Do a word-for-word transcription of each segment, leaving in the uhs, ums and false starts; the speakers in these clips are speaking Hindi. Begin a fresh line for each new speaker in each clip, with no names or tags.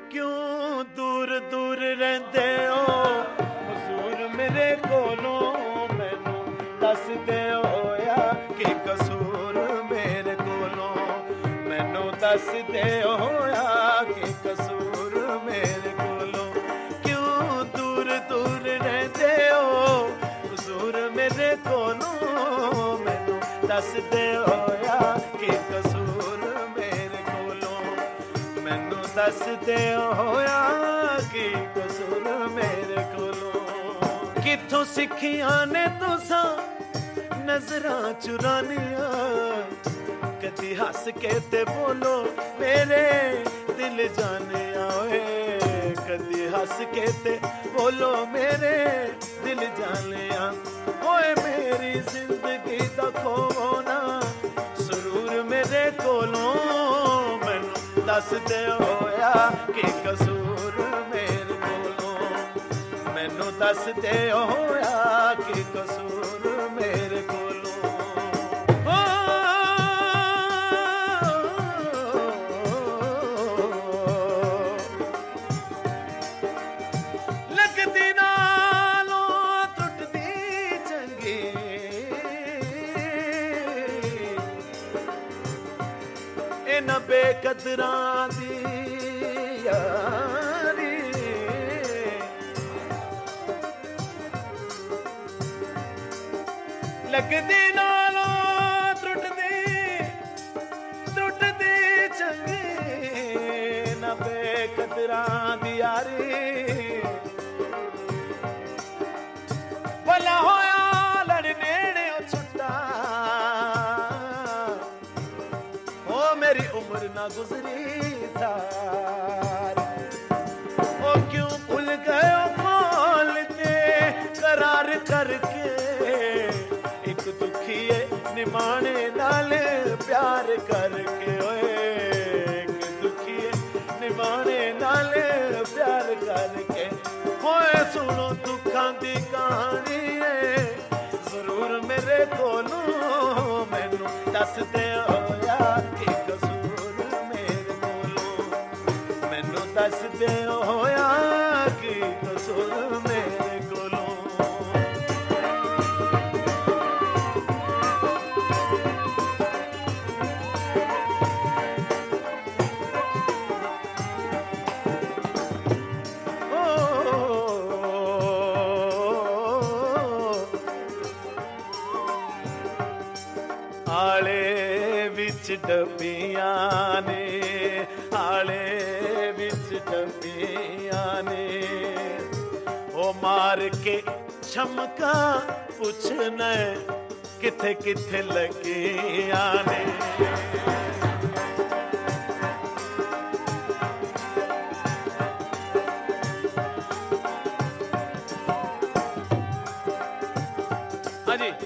क्यों दूर दूर रहंदे हो हुजूर मेरे कोलों मैनू दस दे होया कि कसूर मेरे कोलों मैनू दस दे होया कि कसूर मेरे कोलों क्यों दूर दूर रहंदे हो हुजूर मेरे कोलों मैनू दस दे होया कि कसूर मेरे कोलों मैनू दस दे होया कि कसूर मेरे कोलों किथों सिखियां ने तुसां नजरां चुरानियां कदी हस के ते बोलो मेरे दिल जाने आए कदी हस के ते बोलो मेरे दिल जाने आ ओए मेरी जिंदगी दा खोना सुरूर मेरे कोलों मैनू दस दे होया कि कसूर मेरे कोलों मैनू दस दे होया कि कसूर मेरे कोलों बेकदरां दी यारी लगदी नालों त्रुटदी त्रुटदी चंगी ना बेकदरां दी यारी भला होया लड़ नेड़े छुट्टा मेरी उम्र ना गुजरी थार ओ क्यों भूल गए बोलते करार करके एक दुखिए निमाने नाल प्यार करके ओए एक दुखिए निमाने नाल प्यार करके ओए सुनो दुखां दी कहानी है जरूर मेरे कोलों मैनू दस दे होया कि कसूर मेरे कोलों मैनू दस दे होया कि कसूर मेरे कोलों आले विच डबियां ने आले विच डबियां ने ओ मार के छमका पुछना किथे किथे लगियां ने हाँ जी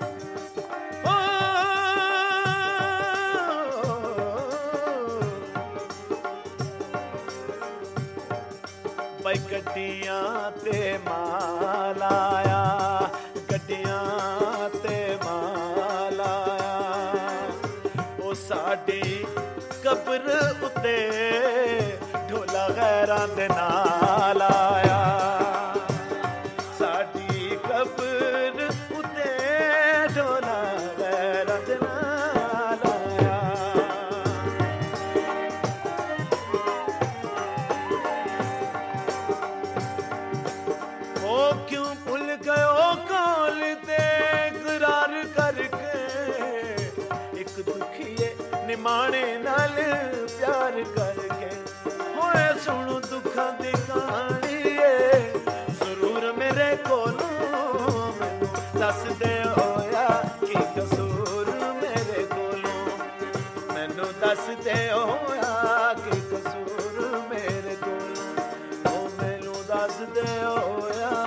भाई गड्डियां ते माल आया गड्डियां ते माल आया ओ साडी कब्र उते ढोला गैरां दे नाल आया साडी कब्र उते ढोला गैरां दे नाल आया ओ क्यों भूल गयो कौल दे करार करके एक दुखिए निमाने नाल प्यार करके होए सुनो दुखां दी कहानी जरूर मेरे कोलों मैनू दस दे होया कि कसूर मेरे कोलों मैनू दस दे होया कि कसूर मेरे कोलों ओ मैनू दस दे होया